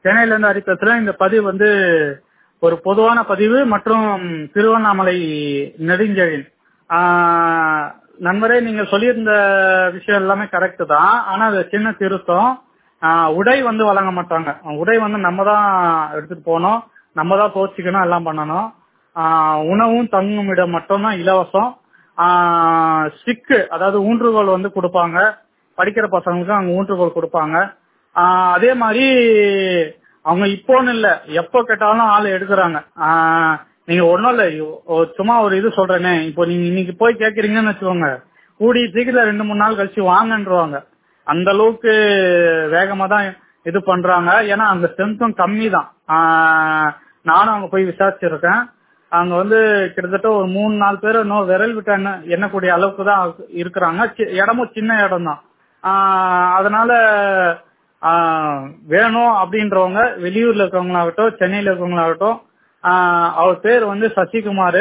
சென்னையில இருந்து ஹரி பேசுறேன். இந்த பதிவு வந்து ஒரு பொதுவான பதிவு மற்றும் திருவண்ணாமலை நெடுஞ்செழியன். நண்பரே, நீங்க சொல்லியிருந்த விஷயம் எல்லாமே கரெக்ட் தான். ஆனா அது சின்ன திருத்தம். உடை வந்து வழங்க மாட்டாங்க. உடை வந்து நம்ம தான் எடுத்துட்டு போகணும், நம்ம தான் துவச்சிக்கணும், எல்லாம் பண்ணணும். உணவும் தங்கும் இடம் மட்டும்தான் இலவசம். ஸ்டிக்கு, அதாவது ஊன்றுகோல் வந்து கொடுப்பாங்க. படிக்கிற பசங்களுக்கு அங்க ஊன்றுகோல் கொடுப்பாங்க. அதே மாதிரி அவங்க இப்போன்னு இல்ல, எப்போ கேட்டாலும் ஆள் எடுக்கிறாங்க. நீங்க ஒன்னும் இல்ல, சும்மா ஒரு இது சொல்றேனே, இப்போ நீங்க இன்னைக்கு போய் கேக்குறீங்கன்னு வச்சுக்கோங்க, கூடிய சீக்கிரம் 2-3 நாள் கழிச்சு வாங்கன்றுவாங்க. அந்த அளவுக்கு வேகமா தான் இது பண்றாங்க. ஏன்னா அங்க ஸ்ட்ரென்த்தும் கம்மி தான். நானும் அங்க போய் விசாரிச்சிருக்கேன். அங்க வந்து கிட்டத்தட்ட ஒரு 3-4 பேர் இன்னும் விரல் விட்டு எண்ணக்கூடிய அளவுக்கு தான் இருக்கிறாங்க. இடமும் சின்ன இடம் தான். அதனால வேணும் அப்படின்றவங்க வெளியூர்ல இருக்கவங்களாகட்டும், சென்னையில இருக்கவங்களாகட்டும், அவர் பேர் வந்து சசிகுமார்.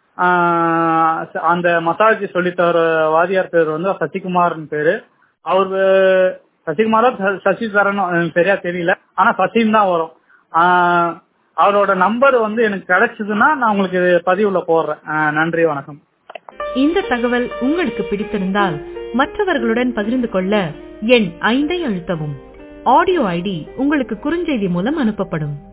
அந்த மசாஜ் சொல்லித்தர வாதியார் பேர் வந்து சசிகுமார்னு பேரு. அவரு சசிகுமாரோ சசிதரனும் சரியா தெரியல, ஆனா சசின்னு தான் வரும். அவரோட நம்பர் வந்து எனக்கு கிடைச்சதுன்னா நான் உங்களுக்கு பதிவுல போடுறேன். நன்றி, வணக்கம். இந்த தகவல் உங்களுக்கு பிடித்திருந்தால் மற்றவர்களுடன் பகிர்ந்து கொள்ள எண் 5 அழுத்தவும். ஆடியோ ஐடி உங்களுக்கு குறுஞ்செய்தி மூலம் அனுப்பப்படும்.